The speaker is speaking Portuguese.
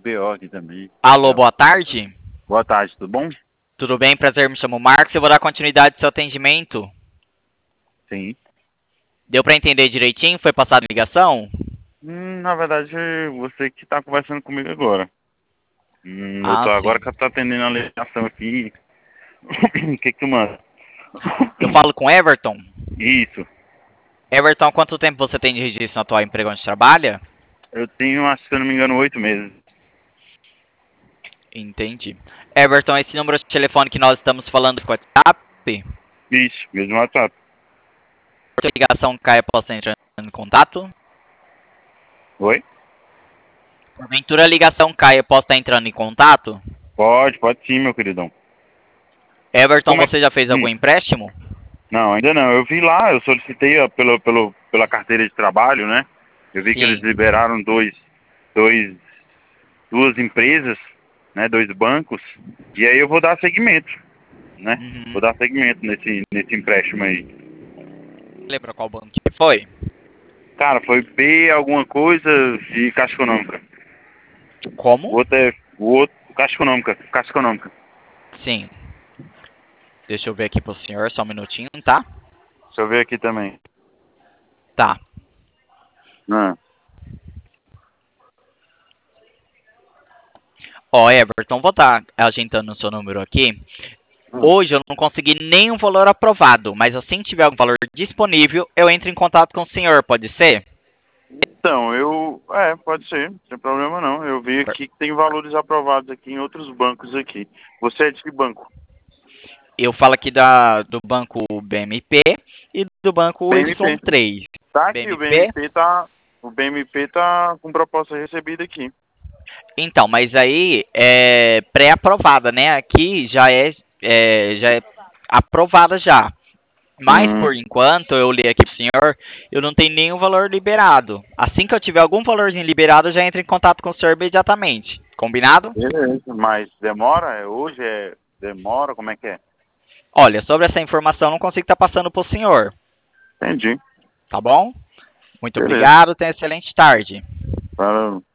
BO aqui também. Alô, boa tarde. Boa tarde, tudo bom? Tudo bem? Prazer, me chamo Marcos. Eu vou dar continuidade ao seu atendimento. Sim. Deu para entender direitinho? Foi passada a ligação? Na verdade, você que tá conversando comigo agora. Eu tô agora Sim. que eu tô atendendo a ligação aqui. O que tu manda? Eu falo com Everton. Isso. Everton, há quanto tempo você tem de registro no atual emprego onde trabalha? Eu tenho, acho que se eu não me engano, 8 meses. Entendi. Everton, esse número de telefone que nós estamos falando com o WhatsApp, Isso, mesmo WhatsApp. a ligação cai após estar entrando em contato? Oi? Porventura a ligação cai após estar entrando em contato? Pode sim, meu queridão. Everton, Como é? você já fez algum empréstimo? Não, ainda não. Eu vi lá, eu solicitei ó, pela carteira de trabalho, né? Eu vi que eles Sim. liberaram duas empresas, né? Dois bancos. E aí eu vou dar seguimento, né? Uhum. Vou dar seguimento nesse empréstimo aí. Lembra qual banco que foi? Cara, foi B alguma coisa de Caixa Econômica. O Como? outro é o outro, Caixa Econômica, Caixa Econômica. Sim. Deixa eu ver aqui pro senhor, só um minutinho, tá? Deixa eu ver aqui também. Tá. Ah, Ó, Everton, vou estar ajeitando o seu número aqui. Hoje eu não consegui nenhum valor aprovado, mas assim que tiver algum valor disponível, eu entro em contato com o senhor, pode ser? Então, pode ser, não tem problema não. Eu vi aqui que tem valores aprovados aqui em outros bancos aqui. Você é de que banco? Eu falo aqui do banco BMP e do banco BMP. Y3. Tá aqui, BMP? o BMP tá com proposta recebida aqui. Então, mas aí é pré-aprovada, né? Aqui já é aprovada já. Mas, Hum, por enquanto, eu li aqui pro senhor, eu não tenho nenhum valor liberado. Assim que eu tiver algum valorzinho liberado, eu já entro em contato com o senhor imediatamente. Combinado? beleza. Mas demora? Demora? Como é que é? Olha, sobre essa informação, eu não consigo estar passando pro senhor. Entendi. Tá bom? Muito Beleza. obrigado, tenha excelente tarde. Falou.